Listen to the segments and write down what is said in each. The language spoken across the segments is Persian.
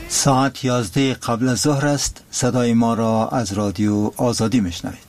ساعت 11 قبل از ظهر است. صدای ما را از رادیو آزادی میشنوید.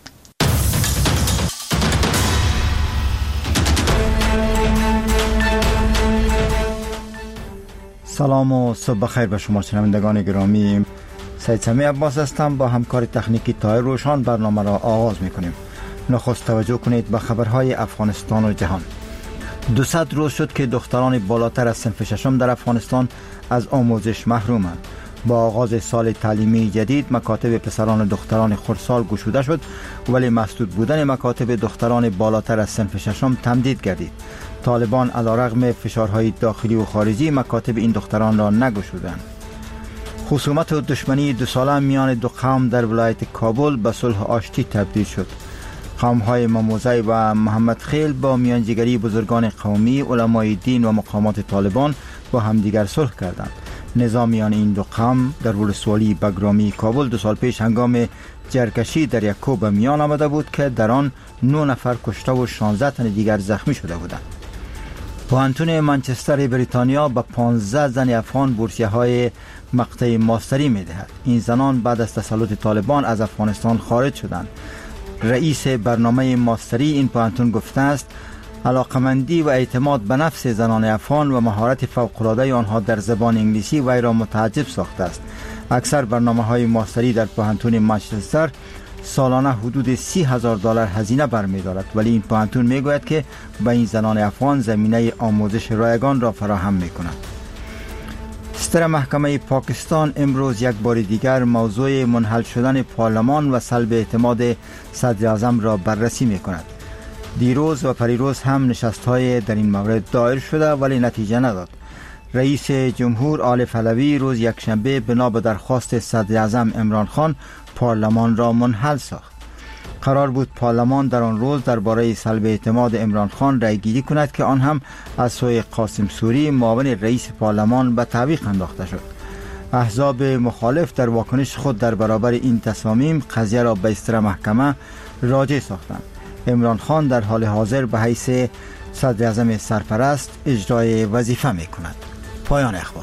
سلام و صبح بخیر به شما شنوندگان گرامی. سید سمی عباس هستم. با همکار تکنیکی طاهر روشان برنامه را آغاز میکنیم. نخست توجه کنید به خبرهای افغانستان و جهان. 200 روز شد که دختران بالاتر از صنف ششم در افغانستان از آموزش محرومند. با آغاز سال تعلیمی جدید مکاتب پسران و دختران خردسال گشوده شد، ولی مسدود بودن مکاتب دختران بالاتر از صنف ششم تمدید گردید. طالبان علیرغم فشارهای داخلی و خارجی مکاتب این دختران را نگشودند. خصومت و دشمنی 2 ساله میان دو قوم در ولایت کابل به صلح آشتی تبدیل شد. قوم‌های ماموزی و محمد خیل با میانجیگری بزرگان قومی، علمای دین و مقامات طالبان با همدیگر صلح کردند. نظامیان این دو قوم در ولسوالی بگرامی کابل 2 سال پیش هنگام جرگشی در یک کوه به میان آمده بود که در آن 9 نفر کشته و 16 تن دیگر زخمی شده بودند. پوهنتون منچستر بریتانیا به 15 زن افغان بورسیه‌های مقطع ماستری می‌دهد. این زنان بعد از تسلط طالبان از افغانستان خارج شدند. رئیس برنامه ماستری این پوهنتون گفته است علاقمندی و اعتماد به نفس زنان افغان و مهارت فوق‌العاده آنها در زبان انگلیسی وی را متعجب ساخته است. اکثر برنامه‌های ماستری در پوهنتون منچستر سالانه حدود $30,000 هزینه برمی‌دارد، ولی این پوهنتون می‌گوید که به این زنان افغان زمینه آموزش رایگان را فراهم می‌کند. ستر محکمه پاکستان امروز یک بار دیگر موضوع منحل شدن پارلمان و سلب اعتماد صدر اعظم را بررسی می‌کند. دیروز و پریروز هم نشست‌های در این مورد دایر شده ولی نتیجه نداد. رئیس جمهور عارف علوی روز یکشنبه بنا به درخواست صدر اعظم عمران خان پارلمان را منحل ساخت. قرار بود پارلمان در آن روز درباره سلب اعتماد عمران خان رأی گیری کند که آن هم از سوی قاسم سوری معاون رئیس پارلمان به تعویق انداخته شد. احزاب مخالف در واکنش خود در برابر این تصامیم قضیه را به ستر محکمه راجع ساختند. عمران خان در حال حاضر به حیث صدر اعظم سرپرست اجرای وظیفه می کند. پایان اخبار.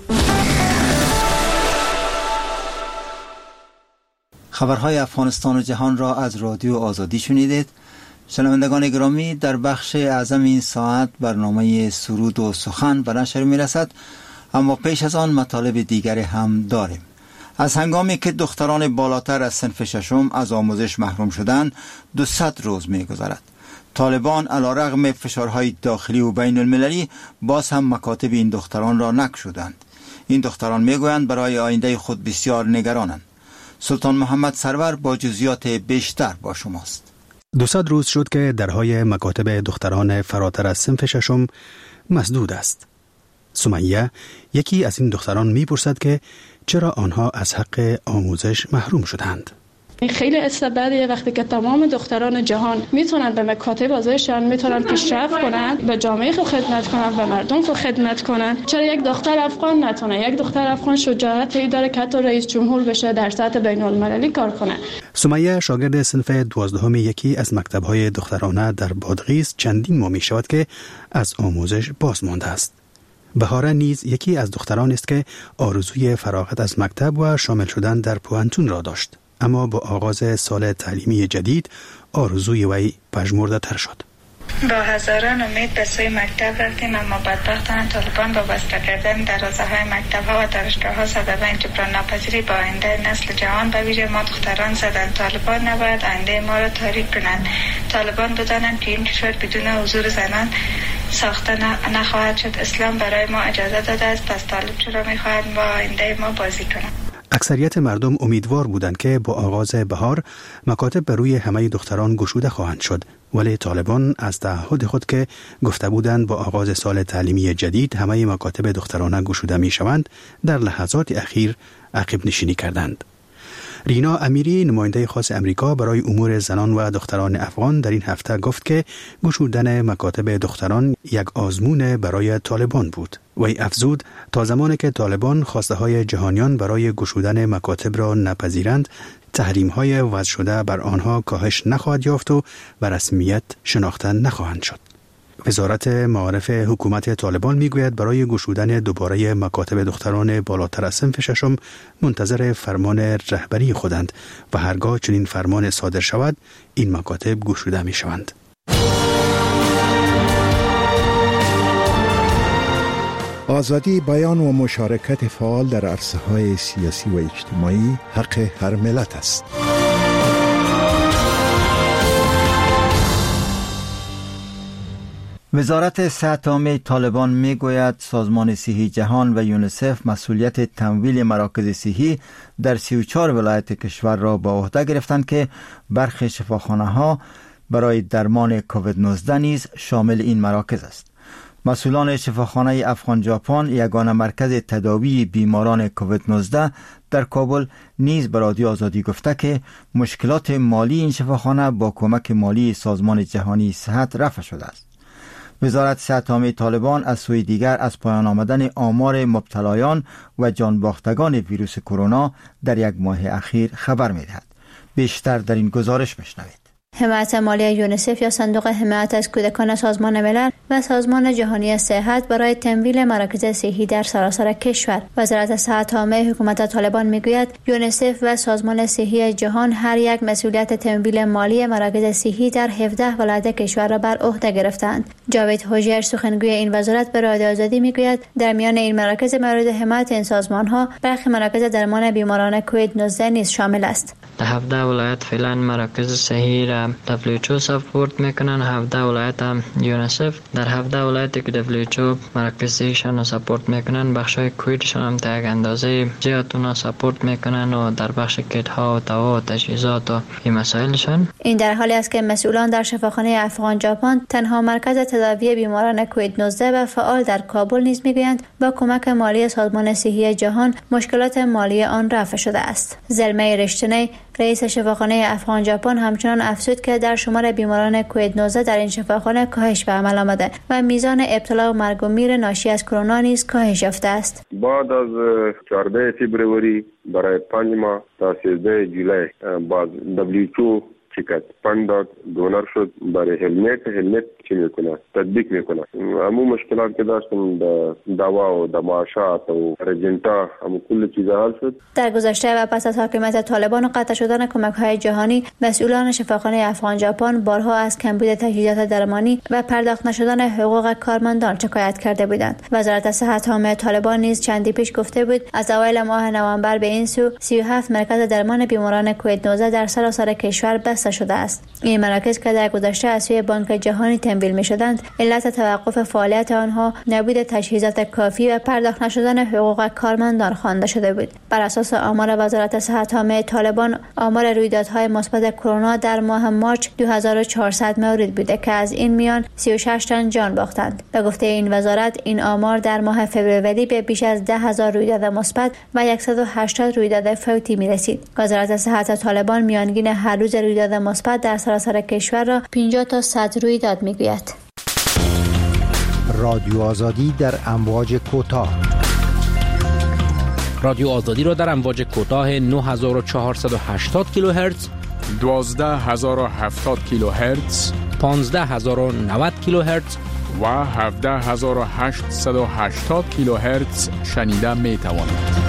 خبرهای افغانستان و جهان را از رادیو آزادی شنیدید. شنوندگان گرامی، در بخش اعظم این ساعت برنامه سرود و سخن به نشر می رسد، اما پیش از آن مطالب دیگری هم داریم. از هنگامی که دختران بالاتر از صنف ششم از آموزش محروم شدند 200 روز می گذرد. طالبان علیرغم فشارهای داخلی و بین المللی باز هم مکاتب این دختران را نگشودند. این دختران می گویند برای آینده خود بسیار نگرانند. سلطان محمد سرور با جزئیات بیشتر با شماست. 200 روز شد که درهای مکاتب دختران فراتر از صنف ششم مسدود است. سمیه یکی از این دختران میپرسد که چرا آنها از حق آموزش محروم شدند. خیلی استبدادیه وقتی که تمام دختران جهان میتونن به مکاتب آزادشان میتونن پیشرفت کنن، به جامعه خود خدمت کنن، به مردم خود خدمت کنن. چرا یک دختر افغان نتونه؟ یک دختر افغان شجاعتی داره که حتی رئیس جمهور بشه، در سطح بین المللی کار کنه. سمیه شاگرد صنف 12 یکی از مکتب‌های دخترانه در بادغیس چندین ماه میشود که از آموزش باز مانده است. بهاره نیز یکی از دختران است که آرزوی فراغت از مکتب و شامل شدن در پوهنتون را داشت، اما با آغاز سال تعلیمی جدید آرزوی وی پژمرده تر شد. با هزاران امید به سوی مکتب رفتیم، اما بدبختانه طالبان با بسته کردن دروازه‌های مکتب‌ها و دانشگاه‌ها سبب جبران ناپذیری با آینده نسل جوان به ویژه ما دختران زدند. طالبان نباید آینده ما را تاریک کنند. طالبان بدانند که این کشور بدون حضور زنان ساخته نخواهد شد. اسلام برای ما اجازه داده است، پس طالب چرا می‌خواهند با آینده ما بازی کنند؟ اکثریت مردم امیدوار بودند که با آغاز بهار مکاتب بر روی همه دختران گشوده خواهند شد، ولی طالبان از تعهد خود که گفته بودند با آغاز سال تعلیمی جدید همه مکاتب دخترانه گشوده می شوند در لحظات اخیر عقب نشینی کردند. رینا امیری نماینده خاص امریکا برای امور زنان و دختران افغان در این هفته گفت که گشودن مکاتب دختران یک آزمون برای طالبان بود. وی افزود تا زمانی که طالبان خواسته های جهانیان برای گشودن مکاتب را نپذیرند، تحریم های وضع شده بر آنها کاهش نخواهد یافت و به رسمیت شناخته نخواهند شد. وزارت معارف حکومت طالبان میگوید برای گشودن دوباره مکاتب دختران بالاتر از صنف ششم منتظر فرمان رهبری خودند و هرگاه چنین فرمان صادر شود این مکاتب گشوده می شوند. آزادی بیان و مشارکت فعال در عرصه‌های سیاسی و اجتماعی حق هر ملت است. وزارت صحت عامه طالبان میگوید سازمان صحی جهان و یونیسف مسئولیت تمویل مراکز صحی در 34 ولایت کشور را به عهده گرفتند که برخی شفاخانه‌ها برای درمان کووید 19 نیز شامل این مراکز است. مسئولان شفاخانه افغان ژاپن یگانه مرکز تداوی بیماران کووید 19 در کابل نیز به رادیو آزادی گفته که مشکلات مالی این شفاخانه با کمک مالی سازمان جهانی صحت رفع شده است. وزارت صحت عامه طالبان از سوی دیگر از پایان آمدن آمار مبتلایان و جانباختگان ویروس کرونا در یک ماه اخیر خبر می‌دهد. بیشتر در این گزارش بشنوید. حمایت مالی یونیسف یا صندوق حمایت از کودکان سازمان ملل و سازمان جهانی صحت برای تمویل مراکز صحی در سراسر کشور. وزارت صحت عامه حکومت طالبان میگوید یونیسف و سازمان صحی جهان هر یک مسئولیت تمویل مالی مراکز صحی در 17 ولایت کشور را بر عهده گرفتند. جاوید هوجیر سخنگوی این وزارت به رادیو آزادی میگوید در میان این مراکز مورد حمایت این سازمان‌ها برخی مراکز درمان بیماران کووید 19 نیز شامل است. در 17 ولایت فعلا مراکز صحی را WHO سپورت میکنن، 17 ولایت هم یونیسف. در 17 ولایتی که WHO مراکز صحیشان را سپورت میکنن بخشای کوویدشان هم تا یک اندازه زیادتون سپورت میکنن و در بخش کیت ها و دوا و تجهیزات و این مسائلشان. این در حالی است که مسئولان در شفاخانه افغان ژاپن تنها مرکز تداوی بیماران کووید 19 و فعال در کابل نیز میگویند با کمک مالی سازمان صحی جهان مشکلات مالی آن رفع شده است. زلمه رشتنی رئیس شفاخانه افغان ژاپن همچنان افزود که در شمار بیماران کووید 19 در این شفاخانه کاهش به عمل آمده و میزان ابتلا و مرگ و میر ناشی از کرونا نیز کاهش یافته است. بعد از 14 فبروری برای 5 ماه تا 13 جولای باز WHO چیکت فند دونر شد برای هلمت چی میکنه تطبیق میکنه. همون مشکلات که داشتن دوا و معاشات و رجنتا همون کل چیزا حل شد. در گذشته و پس از حاکمیت طالبان و قطع شدن کمک‌های جهانی مسئولان شفاخانه افغان ژاپن بارها از کمبود تجهیزات درمانی و پرداخت نشدن حقوق کارمندان شکایت کرده بودند. وزارت صحت عامه طالبان نیز چندی پیش گفته بود از اوایل ماه نوامبر به این سو 37 مرکز درمان بیماران کووید 19 در سراسر کشور بسته شده است. این مراکز که در گذشته از سوی بانک جهانی تمویل می‌شدند علت توقف فعالیت آنها نبود تجهیزات کافی و پرداخت نشدن حقوق کارمندان خوانده شده بود. بر اساس آمار وزارت صحت عامه طالبان آمار رویدادهای مثبت کرونا در ماه مارچ 2400 مورد بوده که از این میان 36 تن جان باختند. به گفته این وزارت این آمار در ماه فوریه به بیش از 10,000 رویداد مثبت و 180 رویداد فوتی می‌رسید. وزارت صحت طالبان میانگین هر روز رویداد مثبت در سراسر کشور را 50 تا 100 رویداد میگوید. رادیو آزادی در امواج کوتاه. رادیو آزادی را در امواج کوتاه 9480 کیلوهرتز، 12070 کیلوهرتز، 15090 کیلوهرتز و 17880 کیلوهرتز شنیده می توانید.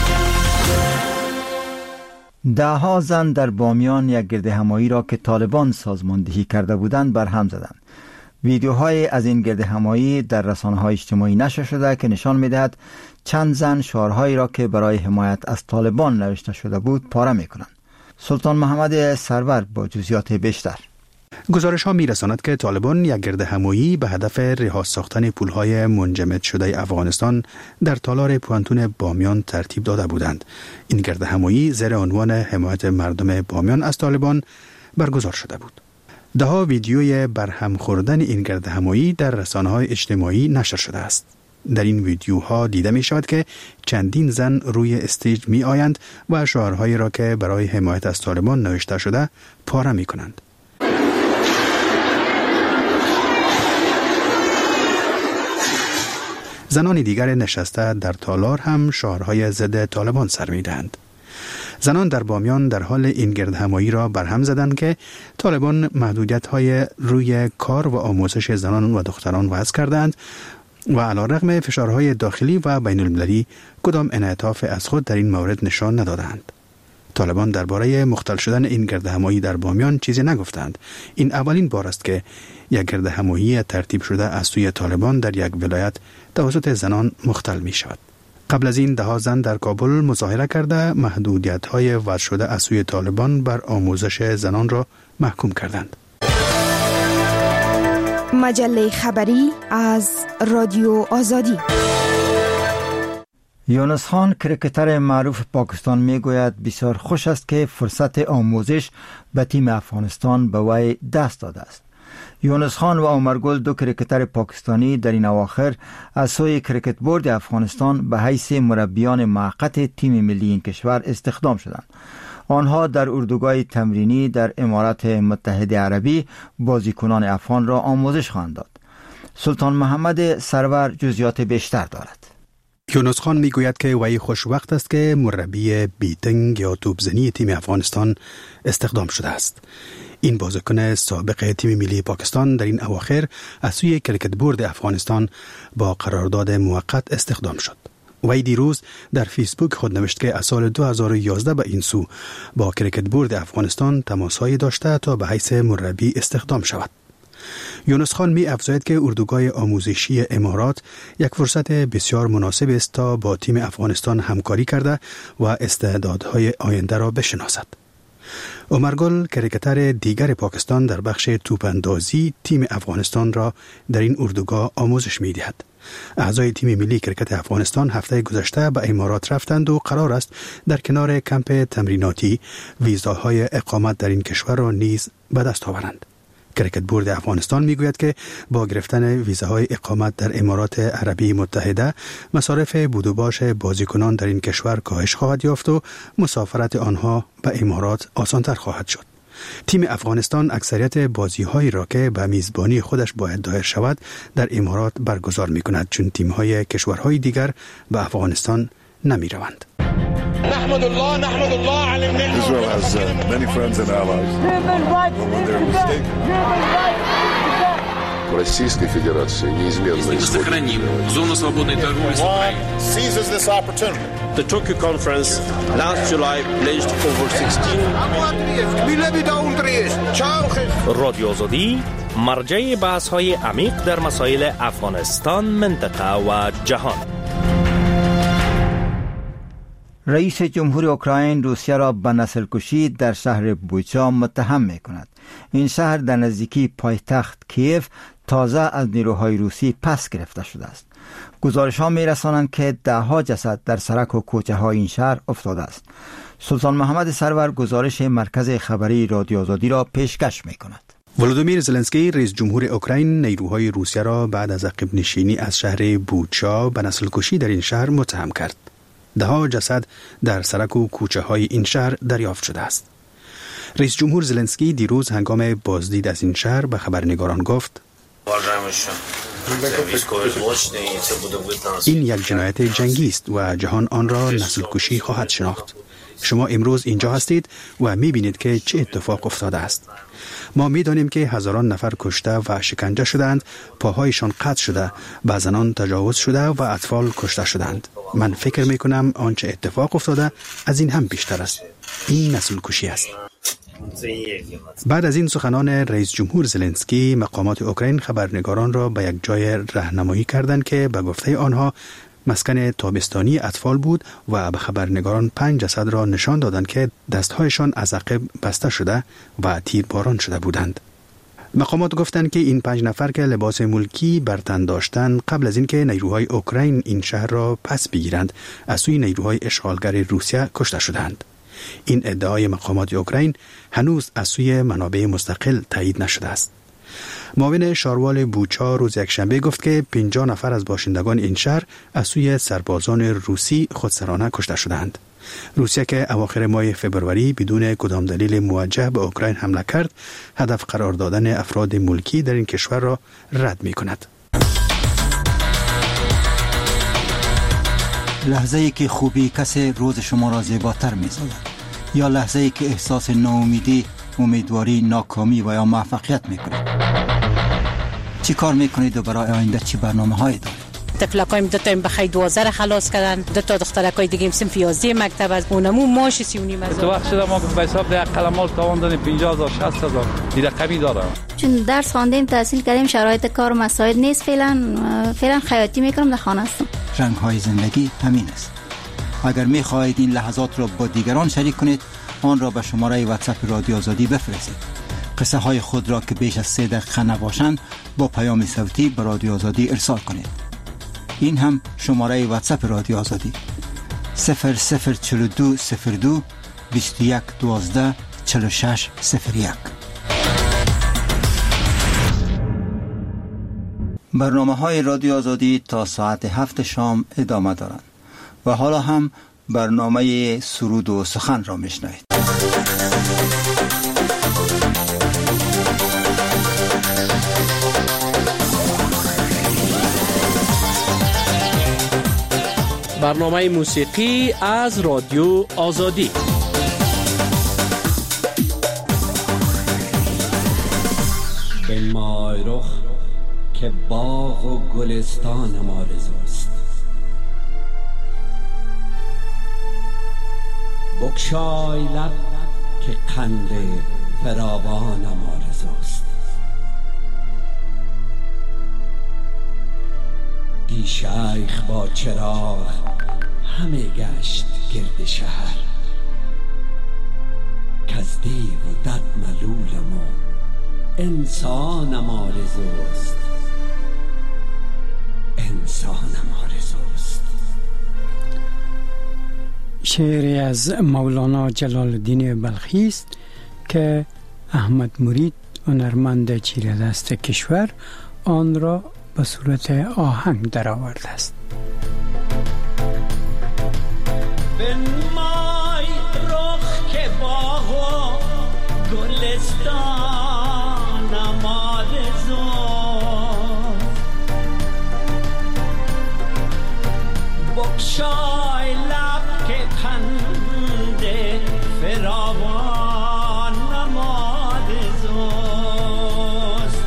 دهها زن در بامیان یک گردهمایی را که طالبان سازماندهی کرده بودند برهم زدند. ویدیوهای از این گردهمایی در رسانه‌های اجتماعی نشر شده که نشان می‌دهد چند زن شعارهایی را که برای حمایت از طالبان نوشته شده بود پاره می‌کنند. سلطان محمد سرور با جزئیات بیشتر. گزارش ها می رساند که طالبان یک گردهمایی به هدف رها ساختن پولهای منجمد شده افغانستان در تالار پوانتون بامیان ترتیب داده بودند. این گردهمایی زیر عنوان حمایت مردم بامیان از طالبان برگزار شده بود. دهها ویدیوی برهم خوردن این گردهمایی در رسانه‌های اجتماعی نشر شده است. در این ویدیوها دیده می شود که چندین زن روی استیج می آیند و شعارهایی را که برای حمایت از طالبان نوشته شده پاره می کنند. زنان دیگر نشسته در تالار هم شعارهای ضد طالبان سر می دهند. زنان در بامیان در حال این گردهمایی را برهم زدند که طالبان محدودیت‌های روی کار و آموزش زنان و دختران وضع کردند و علیرغم فشارهای داخلی و بین المللی کدام انعطاف از خود در این مورد نشان ندادند. طالبان درباره مختل شدن این گردهمایی در بامیان چیزی نگفتند. این اولین بار است که یک گردهمایی ترتیب شده از سوی طالبان در یک ولایت توسط زنان مختل می شود. قبل از این 10 زن در کابل مظاهره کرده محدودیت‌های وضع شده از سوی طالبان بر آموزش زنان را محکوم کردند. مجله خبری از رادیو آزادی. یونس خان کرکتر معروف پاکستان میگوید بسیار خوش است که فرصت آموزش به تیم افغانستان به وی دست داده است. یونس خان و عمر گل 2 کرکتر پاکستانی در این اواخر از سوی کرکت بورد افغانستان به حیث مربیان موقت تیم ملی این کشور استخدام شدند. آنها در اردوگاه تمرینی در امارات متحده عربی بازیکنان افغان را آموزش خواهند داد. سلطان محمد سرور جزئیات بیشتر دارد. یونس خان میگوید که وی خوشوقت است که مربی بیتنگ یا توپزنی تیم افغانستان استخدام شده است. این بازیکن سابق تیم ملی پاکستان در این اواخر از سوی کرکت بورد افغانستان با قرارداد موقت استخدام شد. وی دیروز در فیسبوک خود نوشت که از سال 2011 به این سو با کرکت بورد افغانستان تماس‌هایی داشته تا به حیث مربی استخدام شود. یونس خان می افزاید که اردوگاه آموزشی امارات یک فرصت بسیار مناسب است تا با تیم افغانستان همکاری کرده و استعدادهای آینده را بشناسد. عمر گل کرکتر دیگر پاکستان در بخش توپاندازی تیم افغانستان را در این اردوگاه آموزش می دهد. اعضای تیم ملی کرکت افغانستان هفته گذشته به امارات رفتند و قرار است در کنار کمپ تمریناتی ویزاهای اقامت در این کشور را نیز به دست آورند. کرکت بورد افغانستان میگوید که با گرفتن ویزاهای اقامت در امارات عربی متحده مصارف بود و باش بازیکنان در این کشور کاهش خواهد یافت و مسافرت آنها به امارات آسانتر خواهد شد. تیم افغانستان اکثریت بازی‌هایی را که به میزبانی خودش باید دایر شود در امارات برگزار می‌کند، چون تیم‌های کشورهای دیگر به افغانستان نمی‌روند. نحمد الله على النعمة. Israel has many friends and allies. When they're mistaken. Российской Федерации неизменно сохраним зону свободной торговли с Украиной. Seizes this opportunity. The Tokyo conference last July pledged over 16 رادیو آزادی مرجع بحث‌های عمیق در مسائل افغانستان، منطقه و جهان. رئیس جمهور اوکراین روسیه را به نسل کشی در شهر بوچا متهم می کند. این شهر در نزدیکی پایتخت کیف تازه از نیروهای روسی پس گرفته شده است. گزارش ها می رسانند که 10 جسد در سرک و کوچه های این شهر افتاده است. سلطان محمد سرور گزارش مرکز خبری رادیو آزادی را پیشکش می کند. ولودیمیر زلنسکی رئیس جمهور اوکراین نیروهای روسیه را بعد از عقب نشینی از شهر بوچا به نسل کشی در این شهر متهم کرد. 10 جسد در سرک و کوچه های این شهر دریافت شده است. رئیس جمهور زلنسکی دیروز هنگام بازدید از این شهر به خبرنگاران گفت این یک جنایت جنگی است و جهان آن را نسل کشی خواهد شناخت. شما امروز اینجا هستید و می‌بینید که چه اتفاق افتاده است. ما می‌دانیم که هزاران نفر کشته و شکنجه شدند، پاهایشان قطع شده، به زنان تجاوز شده و اطفال کشته شدند. من فکر می‌کنم آنچه اتفاق افتاده از این هم بیشتر است. این نسل کشی است. بعد از این سخنان رئیس جمهور زلنسکی، مقامات اوکراین خبرنگاران را به یک جای راهنمایی کردند که به گفته آنها مسکن تابستانی اطفال بود و به خبرنگاران 5 جسد را نشان دادند که دستهایشان از عقب بسته شده و تیرباران شده بودند. مقامات گفتند که این 5 نفر که لباس ملکی بر تن داشتند قبل از اینکه نیروهای اوکراین این شهر را پس بگیرند از سوی نیروهای اشغالگر روسیه کشته شدند. این ادعای مقامات اوکراین هنوز از سوی منابع مستقل تایید نشده است. معاون شاروال بوچا روز یکشنبه گفت که 50 نفر از باشندگان این شهر از سوی سربازان روسی خودسرانه کشته شدند. روسیه که اواخر ماه فوریه بدون کدام دلیل موجه به اوکراین حمله کرد، هدف قرار دادن افراد ملکی در این کشور را رد می کند. لحظه‌ای که خوبی کسی روز شما را زیباتر می‌سازد. یا لحظه‌ای که احساس ناامیدی، امیدواری، ناکامی و یا موفقیت میکنید؟ چی کار میکنید و برای آینده چی برنامه‌هایی دارید؟ تفلکایم دو تا بخای 12 خلاص کردن، دو تا دخترکای دیگه صنف 11 مکتب از اونمو ماش 39,000. تو وقت شده ما به حساب ده قلمال تاوان دادیم 50,000 60,000 این رقمی داره. چون درس خواندیم، تحصیل کردیم، شرایط کار مساعد نیست. فعلا خیاطی میکنم، در خانه هستم. رنگ‌های زندگی همین است. اگر می‌خواهید این لحظات را با دیگران شریک کنید، آن را به شماره واتساپ رادیو آزادی بفرستید. قصه های خود را که بیش از 3 دقیقه نباشند با پیام صوتی به رادیو آزادی ارسال کنید. این هم شماره واتساپ رادیو آزادی 004202 21 12 46 01. برنامه‌های رادیو آزادی تا ساعت 7 شام ادامه دارند و حالا هم برنامه سرود و سخن را میشنوید. برنامه موسیقی از رادیو آزادی. بنمای رخ که باغ و گلستان آرزوست، بگشای لب که قند فراوان آرزوست. دی شیخ با چراغ همه گشت گرد شهر، کز دیو و دد ملولم و انسانم آرزوست، انسانم آرزوست. شعری از مولانا جلال الدین بلخی است که احمد مرید هنرمند چیره‌دست کشور آن را به صورت آهنگ درآورده است. بنمای رخ که باغ و گلستانم آرزوست، بگشای لب که قند فراوانم آرزوست.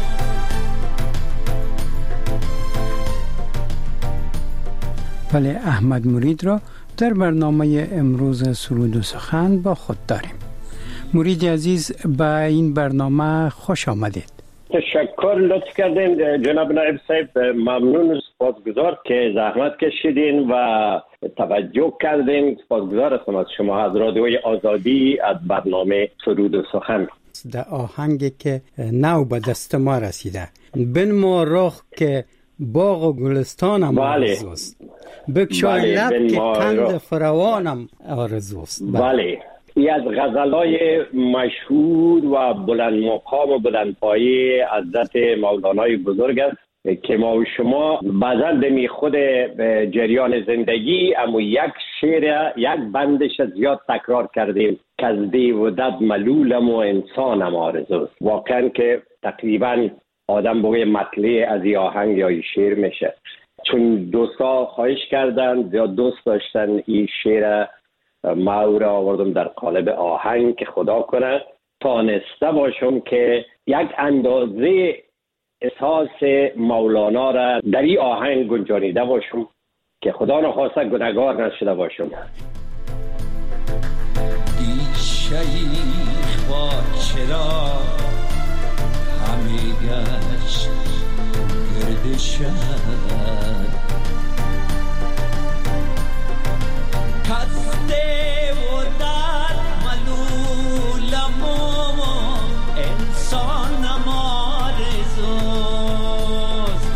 ولی احمد مرید را در برنامه امروز سرود و سخن با خود داریم. مرید عزیز، به این برنامه خوش آمدید. تشکر، لطف کردین جناب نایب صاحب. ممنون و سپاسگزار که زحمت کشیدین و توجه کردین. سپاسگزار هستم از شما، از رادیوی آزادی، از برنامه سرود و سخن. در آهنگی که نو به دست ما رسیده، بنما رخ که باغ و گلستانم آرزوست، بگشای لب که قند فراوانم آرزوست. بله، ای از غزلای مشهور و بلند مقام و بلند پایه حضرت مولانای بزرگ است که ما و شما بعضا به خود جریان زندگی اما یک شعر، یک بندش زیاد تکرار کردیم که از دیو و دد ملولم و انسانم آرزوست. واقعا که تقریبا آدم بوی مطلع از این آهنگ یا این شعر میشه، چون دوستا خواهش کردن یا دوست داشتن این شعر ما او را آوردم در قالب آهنگ که خدا کنه تانسته باشم که یک اندازه احساس مولانا را در این آهنگ گنجانیده باشم که خدا نخواسته گناهکار نشده باشم. دی شیخ با چراغ همه گشت گرد شهر، کسته و در ملولم و انسانم آرزوست.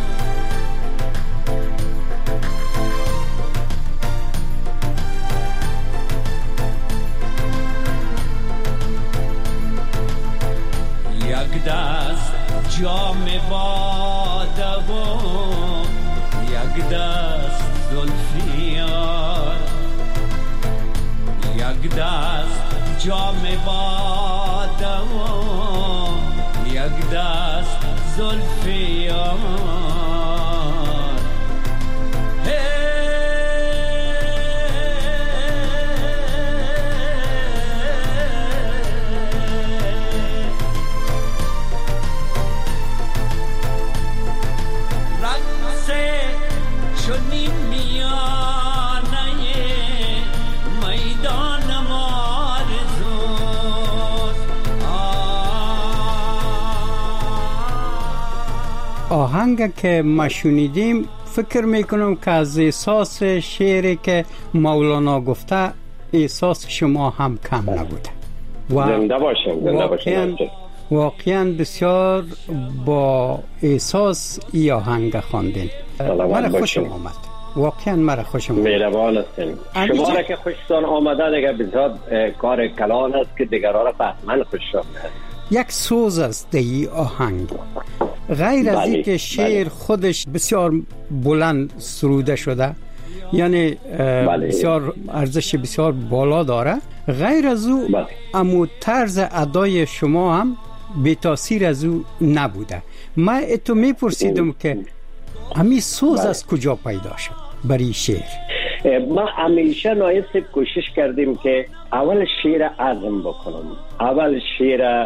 یک دست جام باده و یک دست زلفیار، یک دست جام باده و یک دست زلفیار. آهنگ که ما شنیدیم فکر میکنم که از احساس شعری که مولانا گفته احساس شما هم کم نبوده. زنده باشم. واقعا بسیار با احساس ای آهنگ خواندین. مرا خوشم آمد، واقعا مرا خوشم آمد. مهربان هستین. شما را که خوشتان آمده دیگه بسیار کار کلان است که دیگران را فهمن خوش آمده. یک سوز است ای آهنگ، غیر از این که شعر خودش بسیار بلند سروده شده، یعنی بسیار ارزش بسیار بالا داره، غیر از او امو طرز ادای شما هم بی تاثیر از او نبوده. من اتو میپرسیدم که همین سوز از کجا پیدا شد برای شعر؟ ما همیشه نایست کوشش کردیم که اول شعر عزم بکنم، اول شعر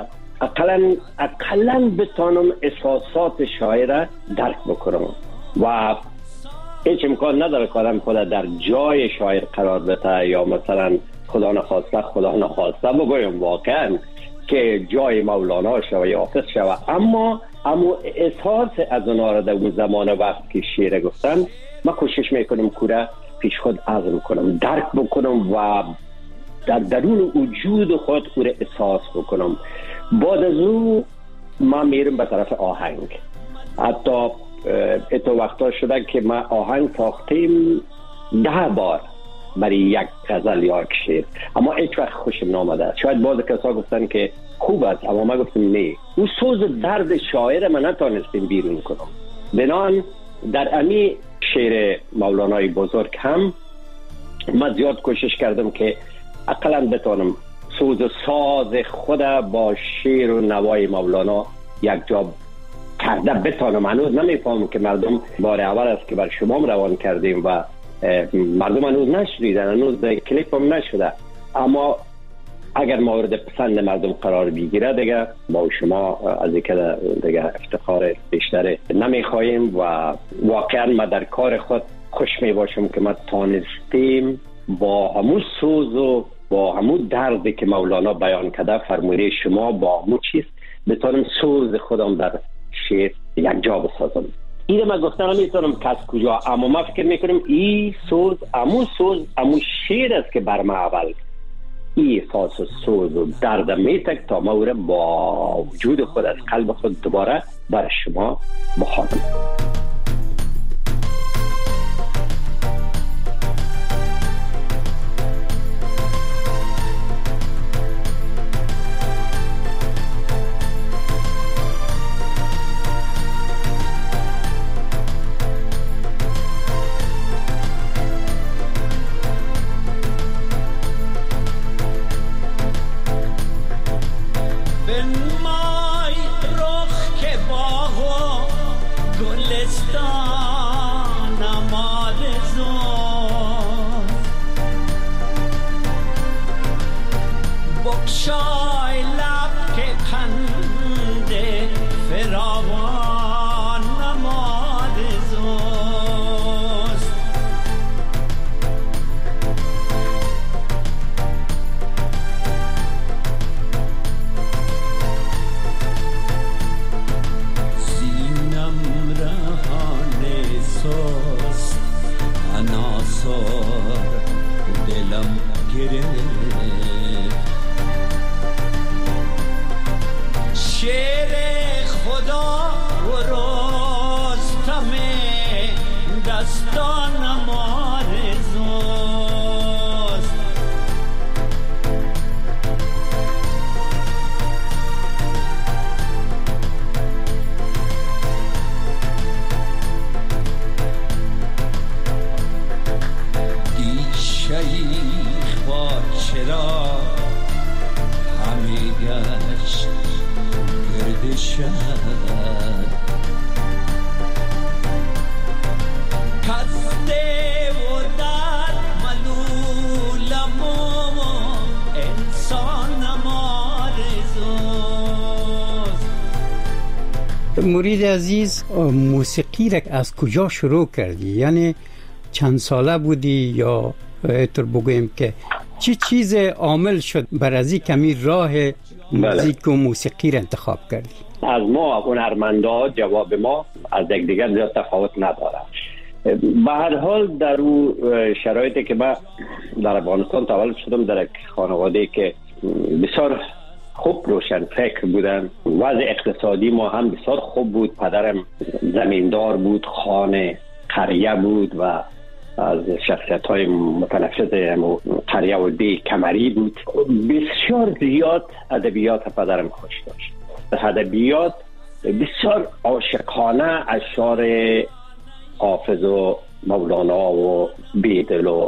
اقلا بتانم احساسات شاعر درک بکنم و هیچ امکان نداره که آدم خود در جای شاعر قرار بده یا مثلا خدا نخواسته بگویم واقعا که جای مولانا شوه یا حافظ شوه، اما احساس از اونا را در اون زمان وقت که شعر گفتن ما کوشش میکنم که پیش خود عزم کنم، درک بکنم و در درون وجود خود او را احساس بکنم. بعد از او ما میرم به طرف آهنگ. حتی اتو وقتا شده که ما آهنگ ساختیم 10 بار برای یک غزل یا یک شعر، اما هیچ وقت خوشم نامده. شاید بعضی کسا گفتن که خوب است، اما ما گفتم نه، اون سوز درد شاعر من نتانستیم بیرون کنم. بنان در امی شعر مولانای بزرگ هم من زیاد کوشش کردم که اقلا بتانم سوز ساز خود با شعر و نوای مولانا یک جا کرده بتانم. هنوز نمیفهمم که مردم بار اول است که بر شما روان کردیم و مردم هنوز نشنیدن، هنوز کلیپ هم نشده، اما اگر مورد پسند مردم قرار بگیره دیگه با شما از اینکه دیگه افتخار بیشتر نمیخواهیم و واقعا ما در کار خود خوش می باشم که ما تانستیم با همون سوز و با همون دردی که مولانا بیان کرده فرموده شما با همون چیز بتانم سوز خودم در شعر یک جا بسازم. این من گفتم نمیتونم کس کجا، اما ما فکر میکنم این سوز امون شعر است که بر ما اول این احساس سوز و درد میتک تا ما او را با وجود خود از قلب خود دوباره بر شما بخوانم. مرید عزیز، موسیقی را از کجا شروع کردی؟ یعنی چند ساله بودی یا اینطور بگویم که چی چیز عامل شد بر از این کمی راه موزیک و موسیقی را انتخاب کردی؟ از ما هنرمندا جواب ما از یکدیگر زیاد تفاوت نداره. به هر حال در او شرایطی که من در افغانستان تولد شدم، در یک خانواده که بسیار خوب روشن فکر بودن، وضع اقتصادی ما هم بسیار خوب بود. پدرم زمیندار بود، خانه قریه بود و از شخصیت های متنفذ قریه و دی کمری بود. بسیار زیاد ادبیات پدرم خوش داشت. ادبیات بسیار عاشقانه اشعار حافظ و مولانا و بیدل و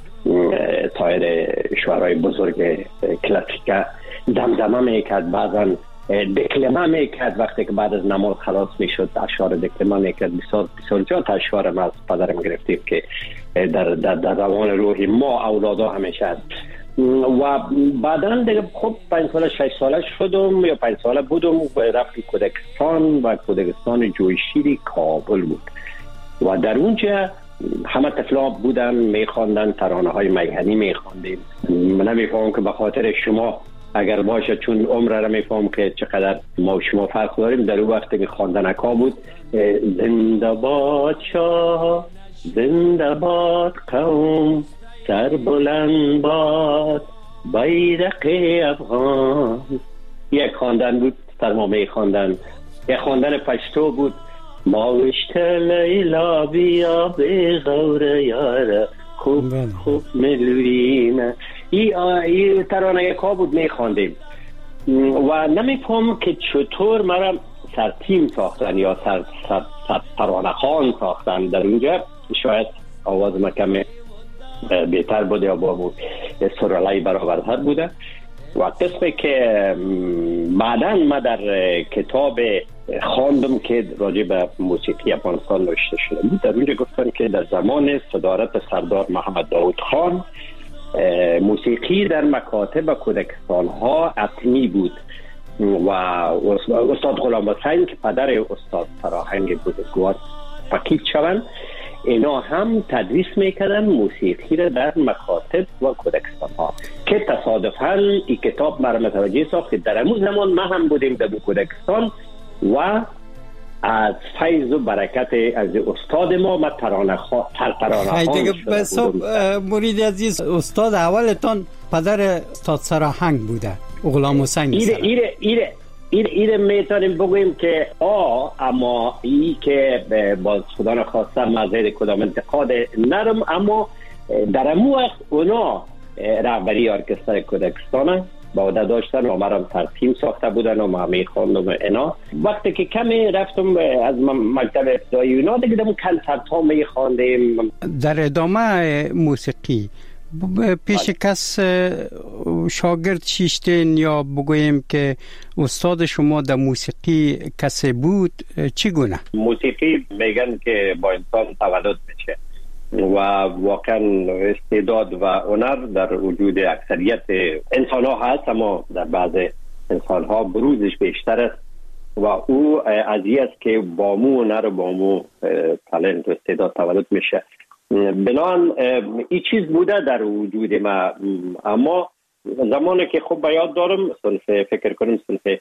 سایر شعرهای بزرگ کلاسیک دمدمه میکرد، بعضا دکلمه میکرد. وقتی که بعد از نماز خلاص میشد اشعار دکلمه میکرد. بسیار جات اشعار ما از پدرم گرفتیم که در روان روحی ما اولادا همیشه هست. و بعدا دیگه خب 5 ساله 6 ساله شدم یا 5 ساله بودم رفتم کودکستان و کودکستان جویشیری کابل بود و در اونجا همه طفلا بودن میخواندن، ترانه های میهنی میخواندیم. من نمیفهمم که به خاطر شما اگر باشه، چون عمر را میفهمم که چقدر ما و شما فرق داریم. در اون وقت میخواندن اکا بود زنده باد شاه، زنده باد قوم، سر بلند باد بیرق افغان. یک خواندن بود سر ما میخواندن. یک خواندن پشتو بود ماوشت لیلا بیا به غور یاره خوب خوب ملویم. این ترانه یکا بود میخواندیم و نمیفهم که چطور مرا سر تیم ساختن یا سر ترانه خان ساختن. در اینجا شاید آواز ما کمی بهتر بوده یا با سرالای برابرتر بوده. و قسمی که بعداً ما در کتاب خواندم که راجع به موسیقی افغانستان نوشته شده بود، در اونجا گفتن که در زمان صدارت سردار محمد داود خان موسیقی در مکاتب کودکستان ها حتمی بود و استاد غلام حسین که پدر استاد فراهنگ بزرگوار فقید شوند، اینا هم تدریس میکردن موسیقی را در مکاتب و کودکستان ها که تصادفاً این کتاب مرا متوجه ساخت که در امون زمان ما هم بودیم در کودکستان و از فیض و برکت از استاد ما ترانه خان شده. مرید عزیز، استاد اولتان پدر استاد سراهنگ بوده، غلام حسین. ایره میتونیم بگویم که اما ای که باز خدا نخواسته مزید کدام انتقاد نرم، اما در امو وقت اونا رهبری ارکستر کودکستان با عهده داشتن و مرا ترتیب ساخته بودن و ما میخواندم اینا. وقتی که کمی رفتم از مکتب ابتدایی اونا دیگه دم کنسرت ها میخواندیم. در ادامه موسیقی پیش کس شاگرد شیشتین یا بگوییم که استاد شما در موسیقی کسی بود؟ چگونه؟ موسیقی میگن که با انسان تولد میشه و واقعا استعداد و هنر در وجود اکثریت انسان ها هست، اما در بعض انسان ها بروزش بیشتر است و او ازی است که با مو هنر و با مو تالنت و استعداد تولد میشه. بنان این چیز بوده در وجود ما. اما زمانی که خوب یاد دارم فکر کنم صنف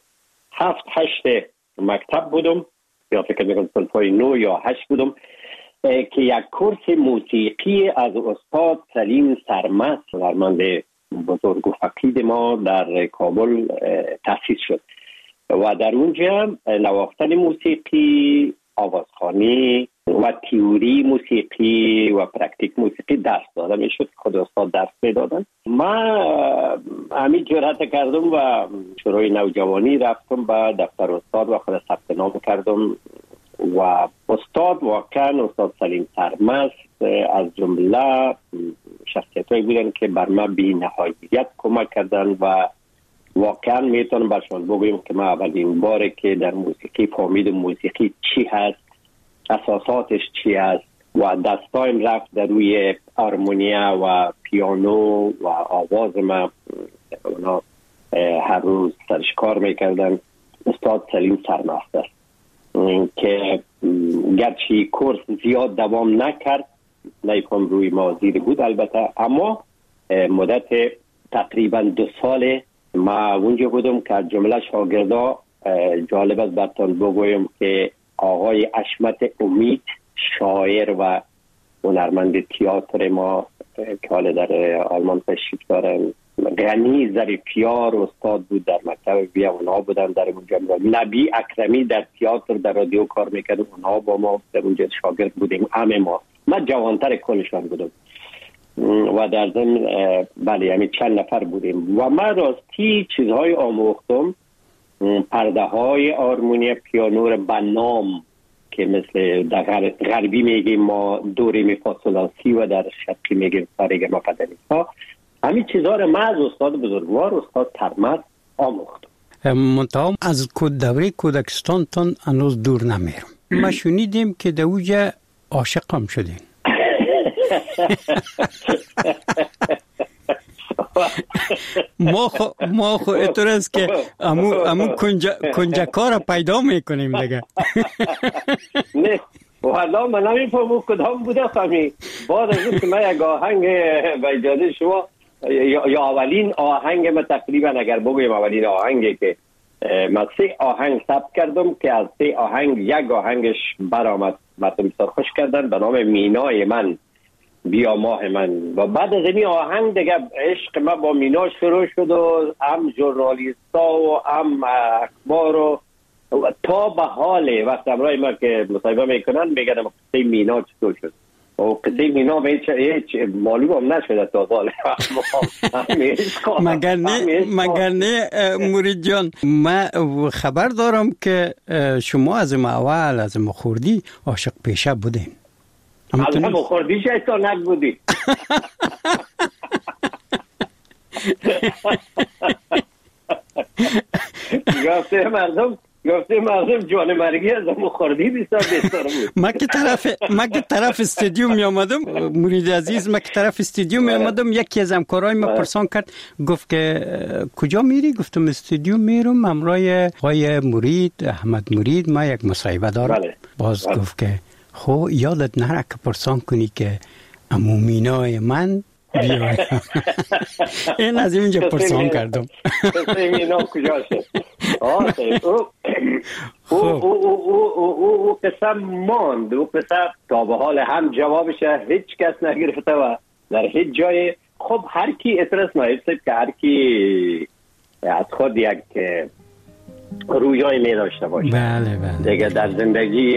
7-8 مکتب بودم یا فکر میکنم صنف 9 یا 8 بودم که یک کورس موسیقی از استاد سلیم سرمست هنرمند بزرگ و فقید ما در کابل تأسیس شد و در اونجا نواختن موسیقی، آوازخوانی و تئوری موسیقی و پرکتیک موسیقی درس داده میشد. خود استاد درس میدادن. من همین جرأت کردم و شروع نوجوانی رفتم به دفتر استاد و خود ثبت نام کردم و استاد واقعا استاد سلیم سرمست از جمله شخصیتایی بودن که بر ما بی نهایت کمک کردن و واقعا میتونم برشان بگویم که من اولین باره که در موسیقی فهمیدم موسیقی چی هست، اساساتش چی هست و دستایم رفت در روی هارمونیا و پیانو و آواز ما اونا هر روز سرش کار میکردن. استاد سلیم سرمست است که گرچه کورس زیاد دوام نکرد، نیکم روی مازیر بود البته، اما مدت تقریبا 2 سال ما اونجا بودم که جمله شاگردا جالب است براتون بگویم که آقای حشمت امید، شاعر و هنرمند تئاتر ما که حالا در آلمان تشریف دارن، غنی ظریفیار استاد بود در مکتب بیا، اونها بودن در اونجا. نبی اکرمی در تئاتر در رادیو کار میکرد، اونها با ما در اونجا شاگرد بودیم. همه ما جوانتر کلشان بودم و در ضمن بله یعنی چند نفر بودیم و من راستی چیزهای آموختم، پرده های آرمونی پیانو بنام که مثل در غربی میگیم ما دوری می فاصلاسی و در شرقی میگیم سارگ ما پدنی ها. همین چیزها رو من از استاد بزرگوار استاد ترمز آموختم. منتها از دوره کودکستان تان هنوز دور نمیرم. ما شنیدیم که دوجه عاشقم شدین. ما خو اتور است که امو کنجکار پیدا میکنیم دیگه. نه والا من نمیفهمم کدام بوده خمی. بعد از اینکه من یک آهنگ به اجازه شما یا اولین آهنگ من تقریبا اگر بگویم اولین آهنگی که من 3 آهنگ ثبت کردم که از 3 آهنگ یک آهنگش برآمد مردم بسیار خوش کردن به نام مینای من، بیا ماه من. و بعد از این آهنگ دیگه عشق من با مینا شروع شد و هم ژورنالیستا و هم اخبار و تا به حال وقت امرای ما که مصاحبه میکنن میگن قصه مینا چطور شد و قصه مینا هیچ معلوم هم نشده تا حال. مگر نه مرید جان، من خبر دارم که شما از اول از خوردی عاشق پیشه بودین. از هم خوردی شیطانک بودی. گفته مردم جان مرگی از هم خوردی بسیار بود. من که طرف استادیوم می آمدم مرید عزیز، من که طرف استادیوم می آمدم یکی از همکارای ما پرسان کرد، گفت که کجا میری؟ گفتم استادیوم میرم همراه آقای مرید، احمد مرید، ما یک مصاحبه دارم. باز گفت که خو یادت نره که پرسان کنی که امو مینای من بیای. این از اینجا پرسان کردم مینا کجا شد. او قسم ماند، او قسم تا به حال هم جوابش هیچ کس نگرفته و در هیچ جای. خب هر کی اعتراض نایست که هر کی از خود یک رویای می داشته باشه. بله دیگه در زندگی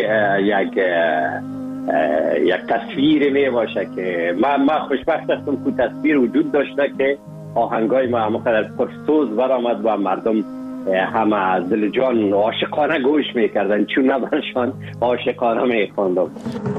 یک تصویر می باشه که من خوشبخت هستم که تصویر وجود داشته که آهنگای ما همقدر پرسوز برآمد و مردم همه از دل جان عاشقانه گوش میکردن، چون نبرشان عاشقانه میخوندم.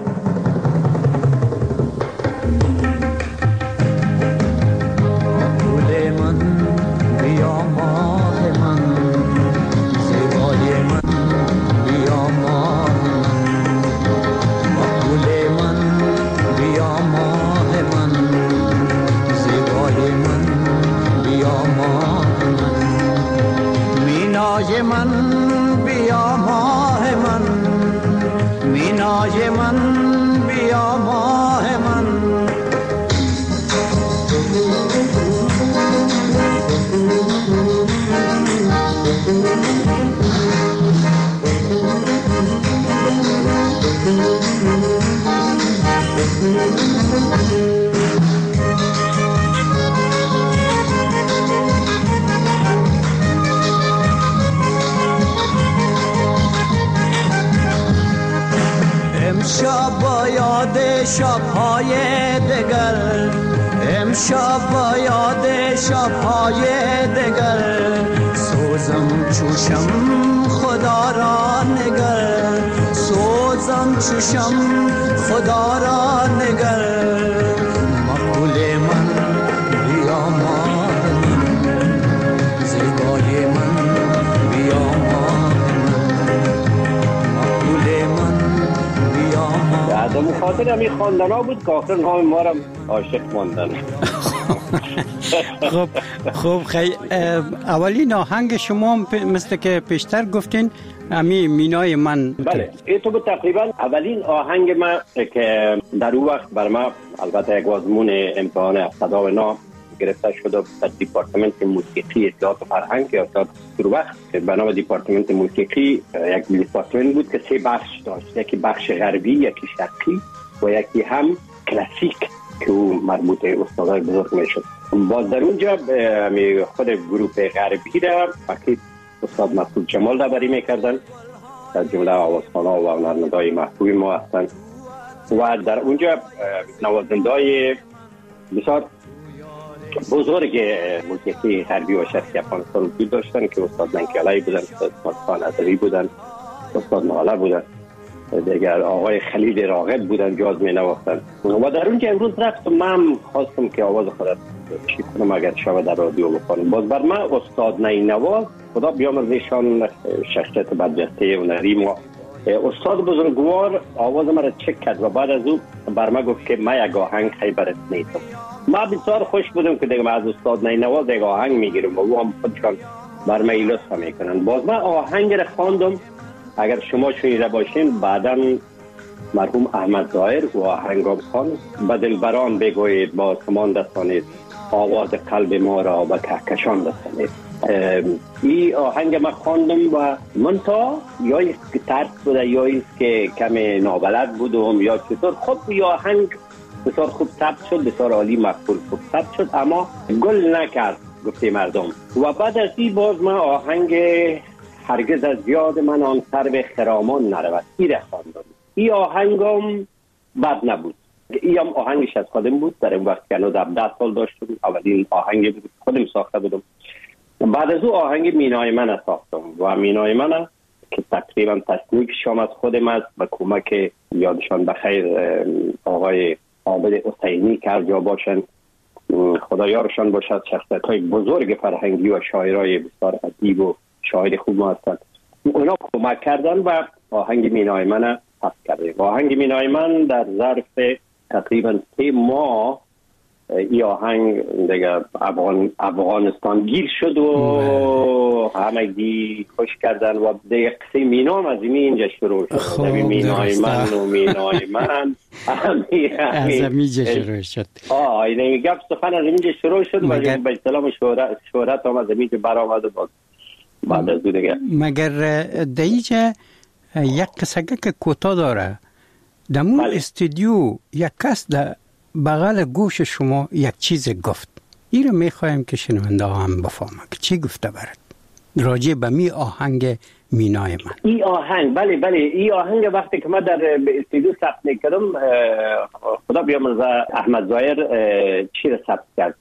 شب‌های دگر امشب با یاد شب‌های دگر سوزم چوشم خدا را نگر، سوزم چوشم خدا را نگر. مقبول من بیا ماه من، زیبای من بیا ماه من، مقبول من بیا ماه. از خاطر همی خواندن ها بود که آخر نام ما را عاشق ماندن. خب خیلی اولین آهنگ شما مثل که پیشتر گفتین امی مینای من. بله این تو بود تقریبا اولین آهنگ من که در اون وقت بر ما البته یک آزمون امتحان 79 گرفته شده در دیپارتمنت موسیقی اطلاعات و فرهنگ یا اطلاعات وقت به نام دیپارتمنت موسیقی. یک دیپارتمنت بود که 3 بخش داشت، یکی بخش غربی، یکی شرقی و یکی هم کلاسیک که او مربوط استادای بزرگ میشد. باز در اونجا خود گروه غربی را فقط استاد مسعود جمال رهبری میکردن، در جمله آوازخوان‌ها و هنرمندای محبوب ما هستند و در اونجا نوازنده‌های بسیار بزرگ موسیقی غربی و شرقی افغانستان وجود داشتن که استاد منکی‌علی بودن، استاد خان عزوی بودن، استاد ناله بودن، دیگر آقای خلیل راغب بودن جاز می نواختن. و در اونجا امروز رفتم، من خواستم که آواز خودت چی کنم اگر شب در رادیو بکنم. باز بر من استاد نینواز خدا بیامرزشان شخصیت برجسته هنری ما، استاد بزرگوار آواز مرا چک کرد و بعد از او بر من گفت که من یک آهنگ خیبرت نیستم. من بسیار خوش بودم که دیگه من از استاد نینواز یک آهنگ میگیرم و او هم خودشان بر من لطف میکنن. باز من آهنگ را خواندم، اگر شما شنیده باشین بعداً مرحوم احمد ظاهر و آهنگام خان به دلبران بگویید با سمان دستانید، آواز قلب ما را به کهکشان رسانید. این آهنگ ما خواندم و منتها یا ترس بوده یا ایست که کم نابلد بودم یا چطور. خب این آهنگ بسیار خوب ثبت شد، بسیار عالی مقبول خوب ثبت شد، اما گل نکرد گفته مردم. و بعد از این باز من آهنگ هرگز از یاد من آن سرو خرامان نرود این را خواندم. این آهنگم بد نبود. این هم آهنگش از خودم بود، در این وقت که هنوز 17 سال داشتم، اولین آهنگ بود خودم ساخته بودم. بعد از او آهنگ مینای من ساختم و مینای من که تقریبا تصنیفش هم از خودم است و کمک یادشان بخیر آقای عابد حسینی که هر جا باشن خدا یارشان باشد، شخصیت‌های بزرگ فرهنگی و شاعرای بسیار ادیب و شاعر خوب ما هستند، اونا کمک کردن و آهنگ مینای من ثبت کردیم. آهنگ مینای من در ظرف تقریبا 3 ماه این آهنگ دیگه افغانستان گیر شد و همگی خوش کردن و دیگه قصه مینام از اینجا شروع شد. مینای من و مینای من از اینجا شروع شد. اینه گفت سخن از اینجا شروع شد و به اصطلاح شهرت هم از اینجا برآمد و بعد از دیگه. مگر دیجا یک قصه که کوتاه داره دمون استودیو یک کس در بغل گوش شما یک چیز گفت، این رو میخوایم که شنونده هم بفهمه که چی گفته برد راجع به می آهنگ مینای من. این آهنگ بله این آهنگ وقتی که من در استودیو ثبت میکردم خدا بیامرزه احمد ظاهر چی رو ثبت کرد،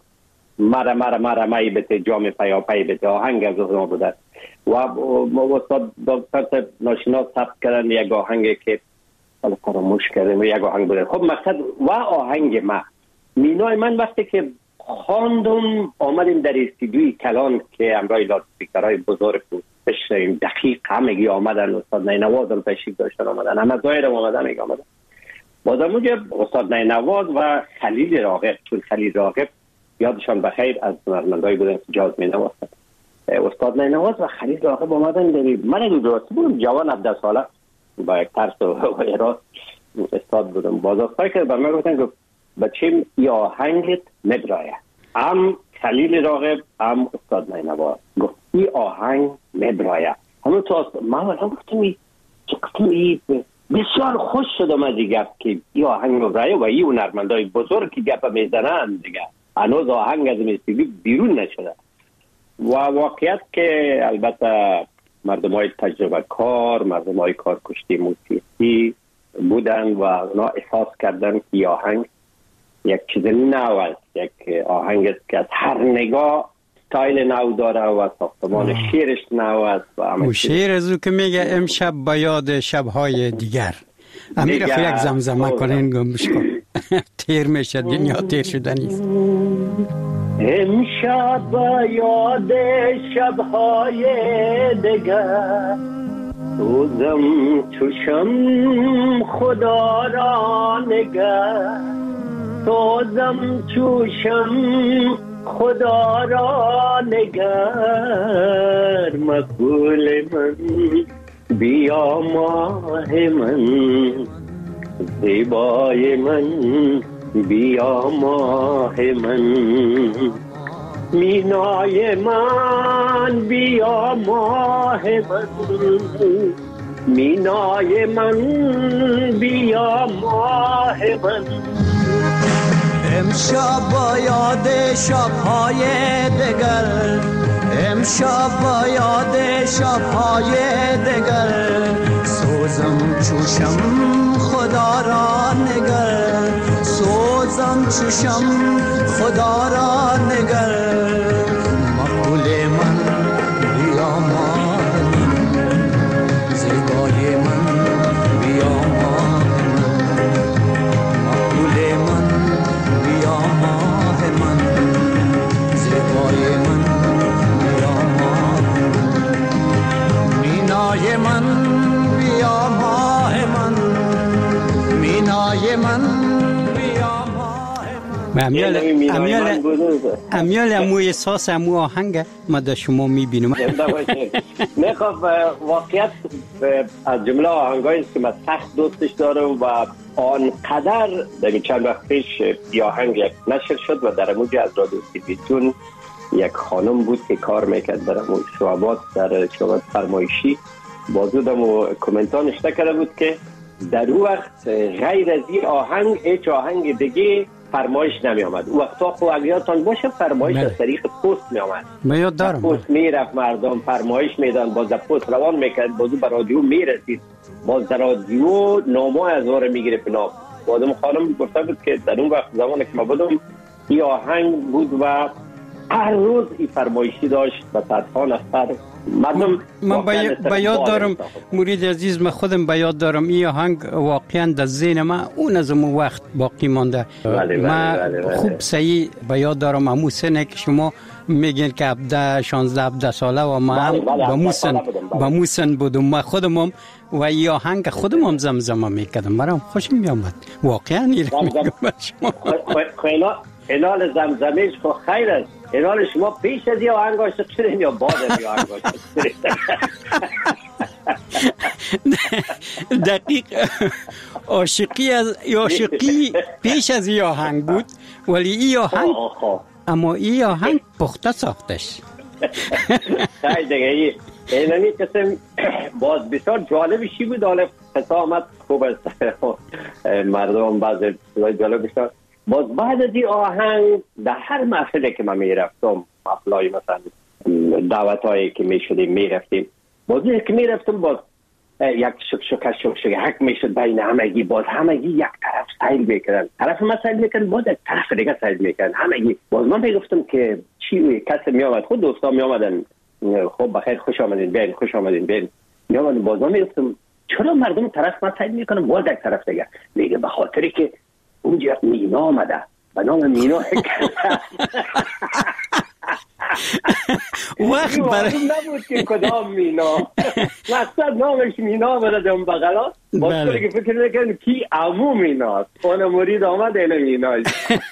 مرا مای بته جام پیاپی بته، آهنگ از ما بوده و استاد دکتر ناشناس ثبت کردن یک آهنگ که فراموش کردم یک آهنگ بوده. خب مقصد و آهنگ ما مینای من وقتی که خواندم آمدیم در استودیوی کلان که همراه لاسپیکرهای بزرگ بود، بشنویم دقیق همگی آمدن، استاد نینواز هم تشریف داشتن آمدن، احمد ظاهر هم آمدن بازم اونجا استاد نینواز و خلیل راغب، چون خلیل راغب یادشان بخیر از هنرمندایی بودن که جاز می نواختن. استاد نینواز و خلیل راغب آمدن من درست بودم جوان 17 ساله با یک ترس و غیرات استاد بودم. بازاستایی که برای من گفتن که بچه ای آهنگت مبرایه، هم خلیل راغب هم استاد نینواز گفت ای آهنگ مبرایه. همون تو من گفتم ای بسیار خوش شدم از این گفت که ای آهنگ مبرایه و ای هنرمندای بزرگ که گپ میزنن دیگه هنوز آهنگ از استودیو بیرون نشده. و واقعیت که البته مردمای تجربه کار، مردمای کار کشتی موسیقی بودن و اونا احساس کردن که آهنگ یک چیز نو است، یک آهنگ است که از هر نگاه ستایل نو داره و ساختمان شعرش نو است و شعر از او که میگه امشب با یاد شبهای دیگر امیر خو یک زمزمه کنین گمش کن تیر میشد دنیا تیر شده نیست. امشب با یاد شبهای دیگر روزم چوشم خدا را نگر، روزم چوشم خدا را نگر، مقبول من بیا ماه من، زیبای من بیا ماه من، مینای من بیا ماه من، مینای من بیا ماه من. امشب با یاد شب‌های دگر، امشب با یاد شب‌های دگر، سوزم چوشم خدا را نگر، سوزم چوشم خدا را نگر. مقبول من بیا ماه من، زیبای من بیا ماه من، مقبول من بیا ماه من، زیبای من بیا ماه من. مینای من بیا ماه من، مینای من بیا امیال امو احساس امو آهنگ ما در شما میبینم. میخوام واقعیت از جمله آهنگایی که من سخت دوستش دارم و آنقدر در چند وقت پیش یه آهنگ یک نشر شد و در موج از رادیو تلویزیون یک خانم بود که کار میکرد در موج شعبات، در شعبات فرمایشی. بازودم و کامنتان نشته کرده بود که در اون وقت غیر از این آهنگ هیچ آهنگ دیگه فرمایش نمی آمد. او وقتا خب اگرتان باشه فرمایش از طریق پست می آمد. من یاد دارم پست می رفت، مردم فرمایش میدن، باز پست روان میکرد، بازو به رادیو می رسید، باز در رادیو نامه از واره می گرفت. بازم خانم گفته بود که در اون وقت زمانی که ما بودم این آهنگ بود و هر روز این فرمایشی داشت و صدها نفر مردم. من به یاد دارم مرید عزیز، من خودم به یاد دارم این آهنگ واقعا در ذهن من اون از اون وقت باقی مانده. من خوب صحیح به یاد دارم همون سنه که شما میگین که 16-17 ساله و من با موسن بودم. من خودم و این آهنگ خودم زمزمه میکردم، مرام خوش میامد واقعا. میگم شما اینال زمزمیش خو خیر است. اینال شما پیش از این آهنگ عاشق شدین یا بعد از این آهنگ عاشق شدین؟ دقیق عاشقی پیش از این آهنگ بود، ولی این آهنگ اما این آهنگ پخته ساختش. خیلی دیگه اینمی قسم باز بسیار جالبشی بود. حالا قسامت خوب است، مردم بعض جالب بسیار. باز بعد از این آهنگ در هر محفله که من میرفتم، محفلای مثلا دعوت هایی که میشدیم میرفتیم، باز که میرفتم باز یک شک میشد بین همگی. باز همگی یک طرف سیل میکردن، طرف ما سیل میکردن، باز یک طرف دیگه سیل میکردن همگی. باز من میگفتم که چی کسی میامد، خود دوستا میامدن، خب بخیر خوش آمدین بیاین، خوش آمدین بیاین میامدن. باز من میگفتم چرا مردم طرف ما سیل میکنن، باز یک طرف دیگه. میگه به خاطری که اونجا مینا آمده، به نام مینا وقت برای نبود که کدام مینا، مقصد نامش مینا آمده در اون بغلا. باز که فکر نکن کی عمو میناست، اون مرید آمده اینه میناست.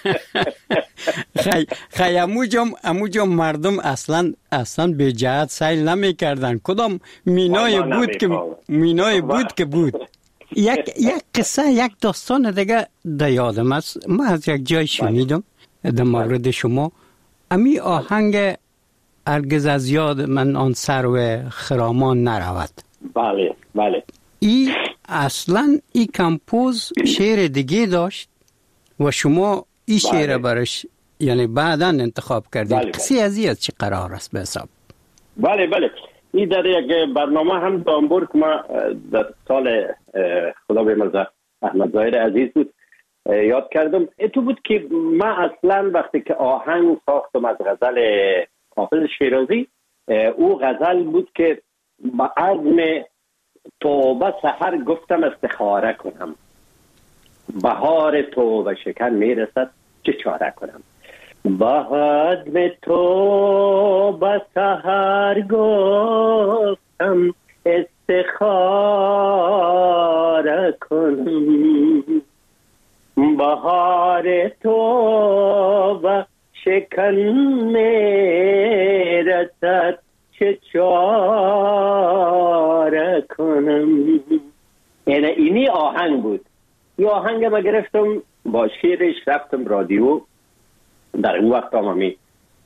خیلی امو جام مردم اصلا به جهت سیل نمی کردن. کدام مینای بود که بود. یک قصه، یک داستان دیگه در یادم است. من از یک جای شنیدم در مورد شما. امی آهنگ هرگز از یاد من آن سرو خرامان نرود. بله. ای اصلا ای کمپوز شعر دیگه داشت و شما ای شعر برش یعنی بعداً انتخاب کردید. قصه از چی قرار است به حساب؟ بله. این در یک برنامه هم دامبورگ ما در سال خدا بیامرزه احمد ظاهر عزیز بود یاد کردم. تو بود که من اصلا وقتی که آهنگ ساختم از غزل حافظ شیرازی، او غزل بود که با عزم توبه سحر گفتم استخاره کنم، بهار توبه شکن میرسد چه چاره کنم. بعد میں تو بسحر گفتم استخاره کنم، بهار تو شکن میرسد چه چاره کنم. یعنی اینی آهنگ بود. این آهنگ ما گرفتم با شیرش رفتم رادیو. در اون وقت هم همی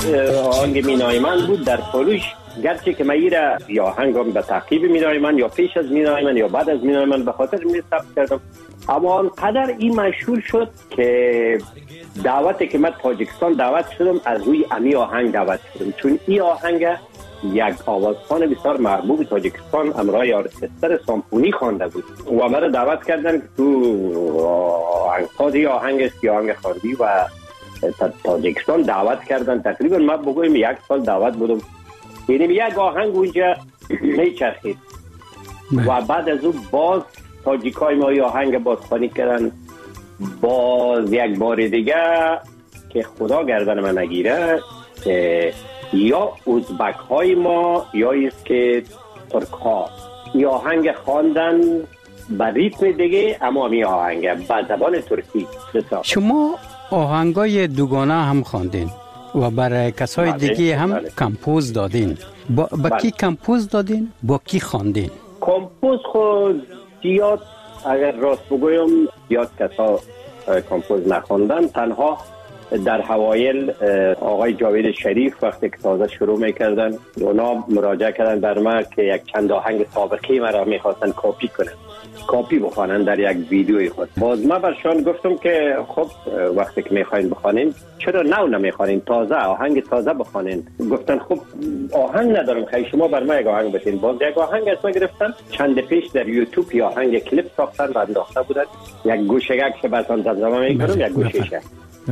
آهنگ مینای من بود در پولوش، گرچه که من ایره یا آهنگم به تعقیب مینای من یا پیش از مینای من یا بعد از مینای من به خاطر می ثبت کردم، اما آنقدر این مشهور شد که دعوتی که من تاجیکستان دعوت شدم از روی امی آهنگ دعوت شدم، چون این آهنگ یک آوازخوان بسیار محبوب تاجیکستان امرای ارکستر سامفونی خوانده بود و مرا دعوت کردن که تو آهنگسازی آهنگ است یا آهنگ خواندی و تاجیکستان دعوت کردن. تقریبا من بگویم 1 سال دعوت بودم، یعنی یک آهنگ اونجا میچرخید و بعد از اون باز تاجیکای ما ای آهنگ بازخوانی کردن، باز یک بار دیگه که خدا گردن من نگیره که یا ازبک های ما یا ایست که ترک ها ای آهنگ خواندن به ریتم دیگه، اما می آهنگ به زبان ترکی. شما آهنگای دوگانه هم خواندین و برای کسای دیگه هم کمپوز دادین. با کی کمپوز دادین؟ با کی خواندین؟ کمپوز خود زیاد، اگر راست بگویم زیاد کسا کمپوز نخواندن، تنها در حوایل آقای جاوید شریف وقتی که تازه شروع میکردن اونا مراجعه کردن بر من که یک چند آهنگ سابقه مرا میخواستن کاپی بخوانن در یک ویدیوی خود. باز من برشان گفتم که خب وقتی که میخواین بخوانین چرا نو نمیخوانین، تازه آهنگ تازه بخوانین. گفتن خب آهنگ ندارم، خیلی شما بر من یک آهنگ بتین. باز یک آهنگ از ما گرفتن، چند پیش در یوتیوب یا آهنگ کلیپ ساختن و انداخته بودن، یک گوشه‌ک که بسان ترجمه میکنم، یک گوشه‌ک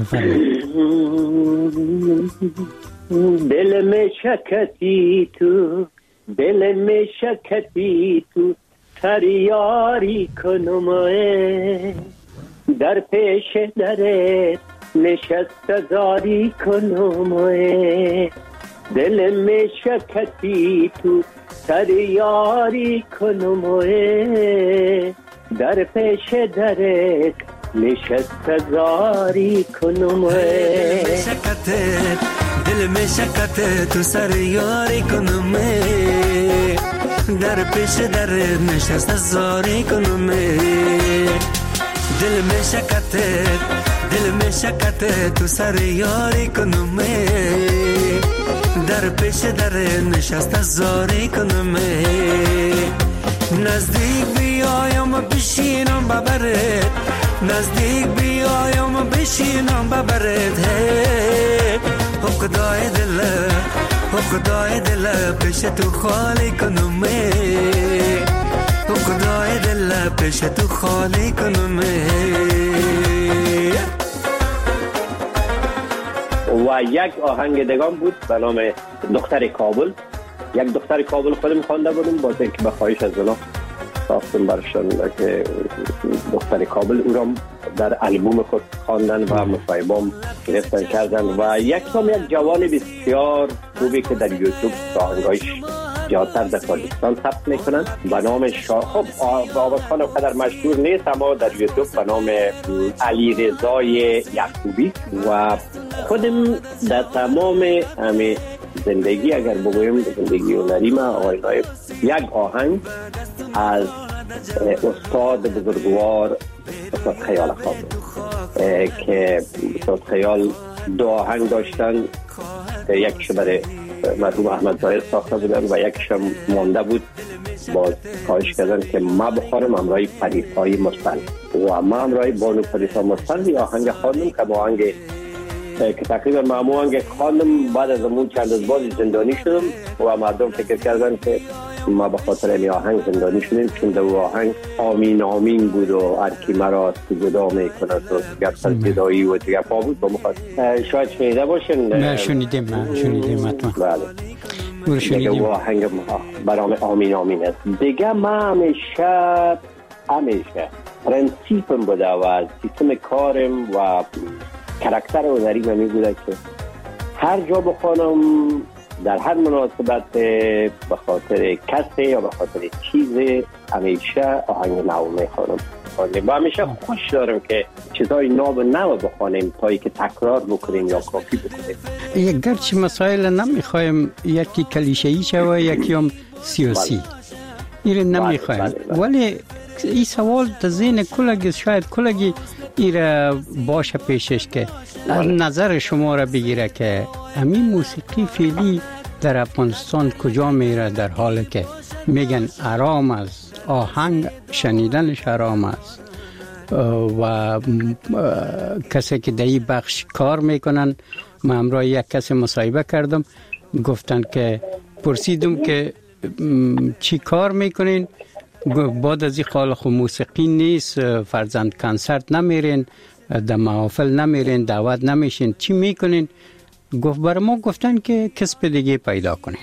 دل میں شکتی تو فریاری کنم در پیش درت نشسته داری کنم دل میں شکتی تو فریاری کنم در پیش درت نشسته داری کنم دل میں شکتی تو فریاری کنم در پیش در نشسته زاری کنم دل میں شکت تو سر یاری کنم در پیش در نشسته زاری کنم نزدیک بیایم بشینم ببرد نزدیک بیایم بشینم ببرد خدای دل پیش تو خالی کنم خدای دل پیش تو خالی کنم. و یک آهنگ دگان بود به نام دختر کابل. یک دختر کابل خودم خوانده بودم، باز اینکه به خواهش از اونا ساختم برشان که دختر کابل او را در البوم خود خواندن و مصاحبه‌ام گرفتن کردن. و یک جوان بسیار خوبی که در یوتیوب آهنگایش زیادتر در تاجیکستان ثبت میکنن به نام خب آوازخوان قدر مشهور نیست، اما در یوتیوب به نام علیرضای یعقوبی. و خودم در تمام همه زندگی اگر بگویم زندگی هنری ما آقای نایب یک آهنگ از استاد بزرگوار استاد خیال خان که استاد خیال دو آهنگ داشتن، یکش برای مرحوم احمد ظاهر ساخته بودن و یکش مانده بود. باز خواهش کردن که ما بخوانم همراهی پریسای مرسل و ما همراهی بانو پریسا مرسل آهنگ خواندم که آهنگ که تقریبا ما آهنگ خواندم بعد از اون چند از بازی زندانی شدم و مردم فکر کردن که ما به خاطر این آهنگ زندانی شدیم، چون در آهنگ آمین آمین بود و هر کی مرا جدا میکنه و گپ صدایی و گپا بود. شاید شنیده باشین. نه شنیدیم حتما. بله دیگه آهنگ برام آمین آمین است. دیگه ما همیشه پرنسیپم بوده و سیستم کارم و کاراکتر هنری من بوده که هر جا بخوانم در هر مناسبت به خاطر کسی یا به خاطر چیز همیشه آهنگ نو میخوانم و همیشه خوش دارم که چیزای نو بخوانیم تا که تکرار بکنیم یا کافی بکنیم. یک گرچه مسائل نمیخوایم یکی کلیشه‌ای شوه یکی هم سیاسی ایره نمیخوایم، ولی این سوال در ذهن کلگی شاید کلگی ایره باشه پیشش که نظر شما را بگیره که همین موسیقی فعلی در افغانستان کجا میره، در حالی که میگن آرام است، آهنگ شنیدنش آرام است و کسی که در این بخش کار میکنن، من همراه یک کسی مصاحبه کردم، گفتن که پرسیدم که چی کار میکنین، بعد از این قال خو موسیقی نیست، فرزند کنسرت نمیرین، در محافل نمیرین، دعوت نمیشین، چی میکنین؟ گفت برای ما گفتن که کسب دیگه پیدا کنین.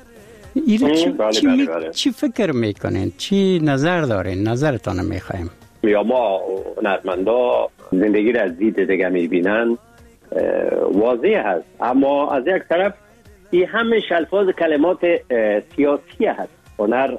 چی فکر میکنین؟ چی نظر دارین؟ نظرتان میخوایم. یا ما هنرمندا زندگی را از دید دیگه میبینن، واضح هست، اما از یک طرف این همش الفاظ کلمات سیاسی هست. هنر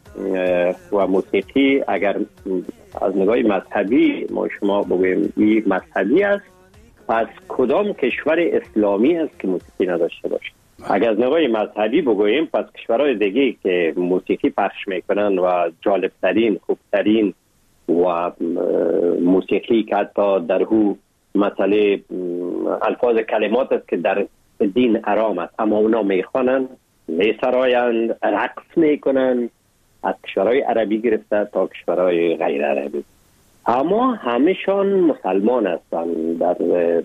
و موسیقی اگر از نگاه مذهبی ما شما بگوییم این مذهبی است، پس کدام کشور اسلامی است که موسیقی نداشته باشه؟ اگر از نگاه مذهبی بگوییم پس کشورهای دیگه که موسیقی پخش میکنن و جالبترین، خوبترین و موسیقی که حتی در هو مسئله الفاظ کلمات است که در دین حرام است، اما اونا میخوانند، میسرایند، رقص میکنند، از کشورهای عربی گرفته تا کشورهای غیر عربی، اما همشان مسلمان هستند. در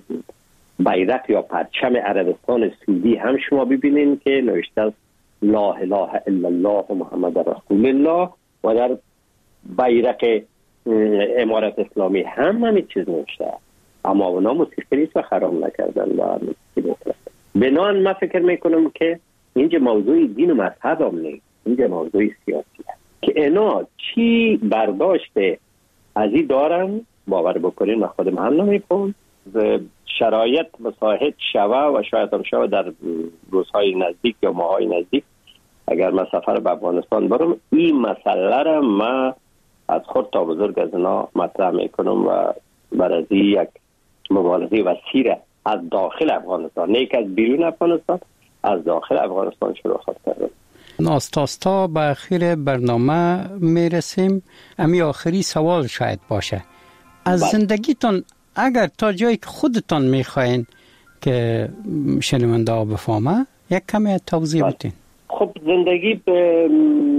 بیرق یا پرچم عربستان سعودی هم شما ببینید که نوشته است لا اله الا الله محمد رسول الله، و در بیرق امارت اسلامی هم همین چیز نوشته، اما اونا موسیقی نیست و حرام نکردن و موسیقی نکردن. بنابراین من فکر میکنم که اینجا موضوع دین و مذهب هم نیست، اینجا موضوع سیاسی هست که اینا چی برداشته از این دارن. باور بکنین من خودم هم نمیکنم، شرایط مساعد شوه و شاید هم شوه در روزهای نزدیک یا ماهای نزدیک اگر من سفر به افغانستان برم، این مسئله را من از خود تا بزرگ از اینا مطرح میکنم و برای یک مبارزه وسیع از داخل افغانستان، نه که از بیرون افغانستان، از داخل افغانستان شروع کردم. ناستاستا به آخر برنامه میرسیم. امی آخری سوال شاید باشه از زندگیتون، اگر تا جایی که خودتان میخواین که شنونده ها بفهمه یک کمی توضیح بدین. خب زندگی به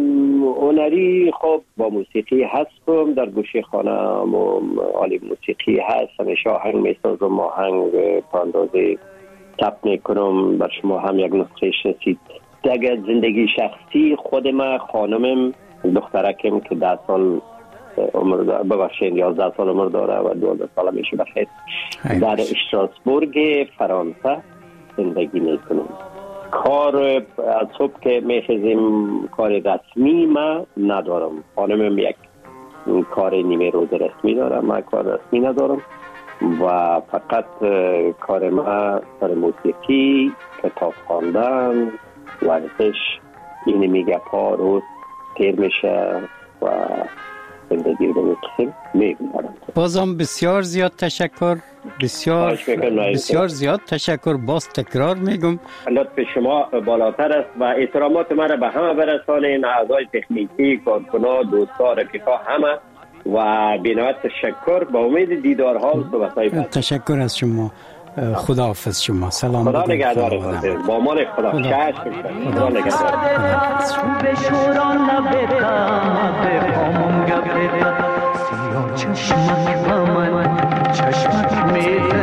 هنری، خب با موسیقی هستم، در گوشه خانم و عالی موسیقی هست، همیشه آهنگ میسازم، آهنگ پاندازه تپ میکنم، بر شما هم یک نسخه شناسید. اگر زندگی شخصی خود من خانمم دخترکم که 10 سال عمر داره، ببخشید 11 سال عمر داره و 12 سال میشه بخیر، در استراسبورگ فرانسه زندگی میکنم. کار از صبح که میخیزیم کار رسمی من ندارم، خانمم یک کار نیمه روز رسمی دارم، من کار رسمی ندارم و فقط کار من کار موسیقی، کتاب خواندن، ورزش، این میگه پا روز تیر میشه و زندگی رو میگذارم. بازم بسیار زیاد تشکر، بسیار زیاد تشکر. باز تکرار میگم لطف شما بالاتر است و احترامات من را به همه برسانین، اعضای تکنیکی، کارکنان، دوستا، رفیقا همه، و بی‌نهایت تشکر. با امید دیدارها و صحبت‌های بعد. تشکر از شما. خداحافظ شما. سلام. خدا نگهدارتان. با امان خدا. خدا نگهدار. به شوران نبیدم به پامون گفته سیاه چشمک و من چشمک میده